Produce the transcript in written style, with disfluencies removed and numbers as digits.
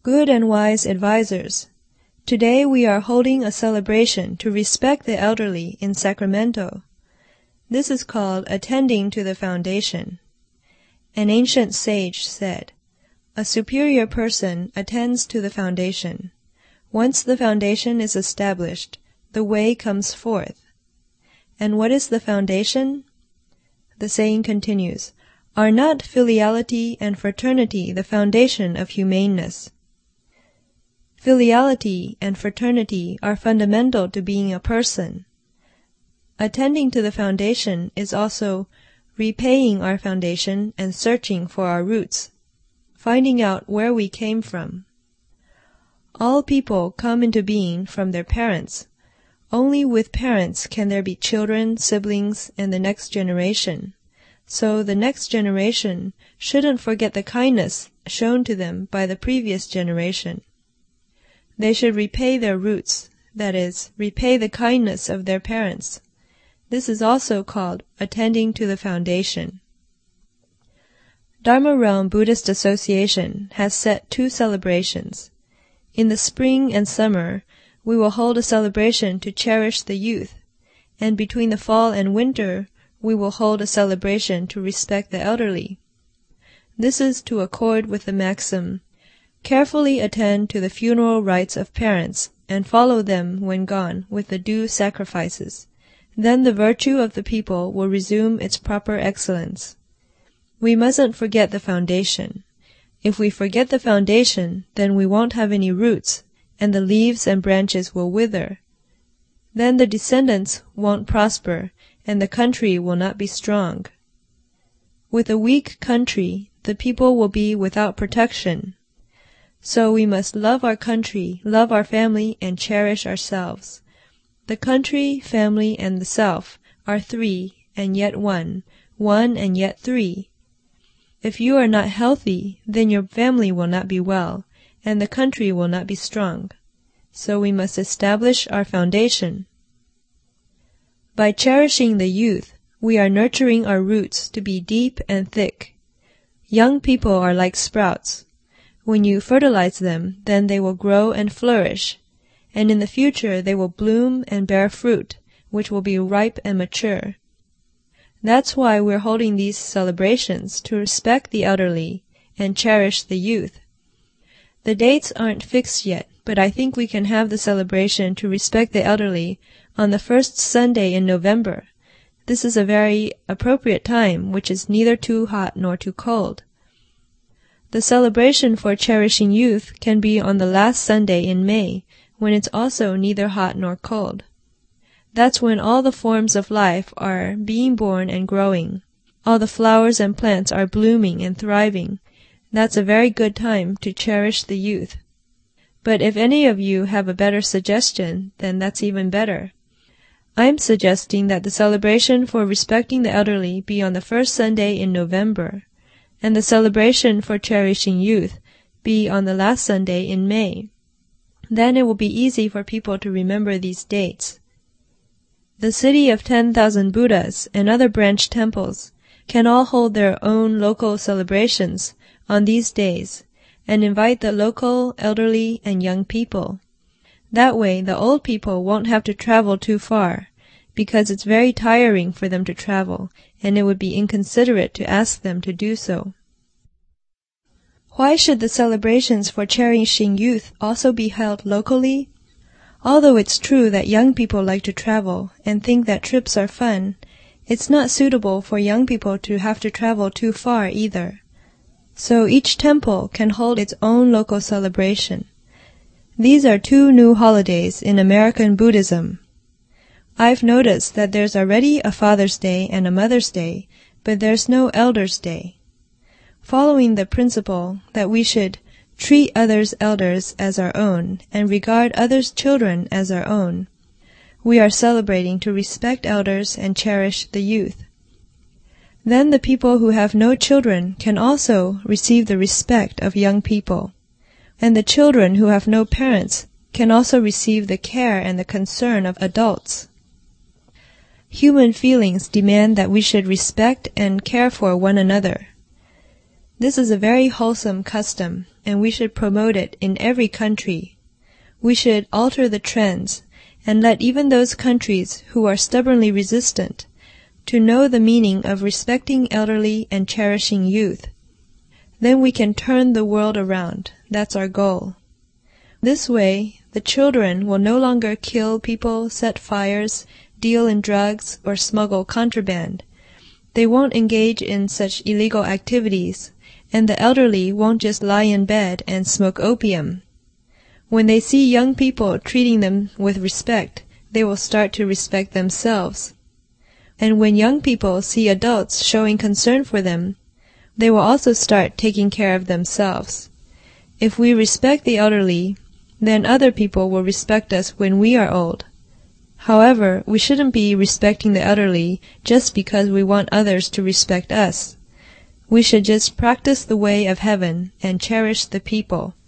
Good and wise advisors, today we are holding a celebration to respect the elderly in Sacramento. This is called attending to the foundation. An ancient sage said, "A superior person attends to the foundation. Once the foundation is established, the way comes forth." And what is the foundation? The saying continues, "Are not filiality and fraternity the foundation of humaneness?" Filiality and fraternity are fundamental to being a person. Attending to the foundation is also repaying our foundation and searching for our roots, finding out where we came from. All people come into being from their parents. Only with parents can there be children, siblings, and the next generation. So the next generation shouldn't forget the kindness shown to them by the previous generation. They should repay their roots, that is, repay the kindness of their parents. This is also called attending to the foundation. Dharma Realm Buddhist Association has set 2 celebrations. In the spring and summer, we will hold a celebration to cherish the youth, and between the fall and winter, we will hold a celebration to respect the elderly. This is to accord with the maxim, "Carefully attend to the funeral rites of parents, and follow them when gone with the due sacrifices. Then the virtue of the people will resume its proper excellence." We mustn't forget the foundation. If we forget the foundation, then we won't have any roots, and the leaves and branches will wither. Then the descendants won't prosper, and the country will not be strong. With a weak country, the people will be without protection. So we must love our country, love our family, and cherish ourselves. The country, family, and the self are 3 and yet 1, 1 and yet 3. If you are not healthy, then your family will not be well, and the country will not be strong. So we must establish our foundation. By cherishing the youth, we are nurturing our roots to be deep and thick. Young people are like sprouts. When you fertilize them, then they will grow and flourish, and in the future they will bloom and bear fruit, which will be ripe and mature. That's why we're holding these celebrations, to respect the elderly and cherish the youth. The dates aren't fixed yet, but I think we can have the celebration to respect the elderly on the first Sunday in November. This is a very appropriate time, which is neither too hot nor too cold. The celebration for cherishing youth can be on the last Sunday in May, when it's also neither hot nor cold. That's when all the forms of life are being born and growing. All the flowers and plants are blooming and thriving. That's a very good time to cherish the youth. But if any of you have a better suggestion, then that's even better. I'm suggesting that the celebration for respecting the elderly be on the first Sunday in November, and the celebration for cherishing youth be on the last Sunday in May. Then it will be easy for people to remember these dates. The city of 10,000 Buddhas and other branch temples can all hold their own local celebrations on these days and invite the local elderly and young people. That way the old people won't have to travel too far, because it's very tiring for them to travel, and it would be inconsiderate to ask them to do so. Why should the celebrations for cherishing youth also be held locally? Although it's true that young people like to travel and think that trips are fun, it's not suitable for young people to have to travel too far either. So each temple can hold its own local celebration. These are 2 new holidays in American Buddhism. I've noticed that there's already a Father's Day and a Mother's Day, but there's no Elders' Day. Following the principle that we should treat others' elders as our own and regard others' children as our own, we are celebrating to respect elders and cherish the youth. Then the people who have no children can also receive the respect of young people, and the children who have no parents can also receive the care and the concern of adults. Human feelings demand that we should respect and care for one another. This is a very wholesome custom, and we should promote it in every country. We should alter the trends and let even those countries who are stubbornly resistant to know the meaning of respecting elderly and cherishing youth. Then we can turn the world around. That's our goal. This way, the children will no longer kill people, set fires, deal in drugs, or smuggle contraband. They won't engage in such illegal activities, and the elderly won't just lie in bed and smoke opium. When they see young people treating them with respect, they will start to respect themselves. And when young people see adults showing concern for them, they will also start taking care of themselves. If we respect the elderly, then other people will respect us when we are old. However, we shouldn't be respecting the elderly just because we want others to respect us. We should just practice the way of heaven and cherish the people.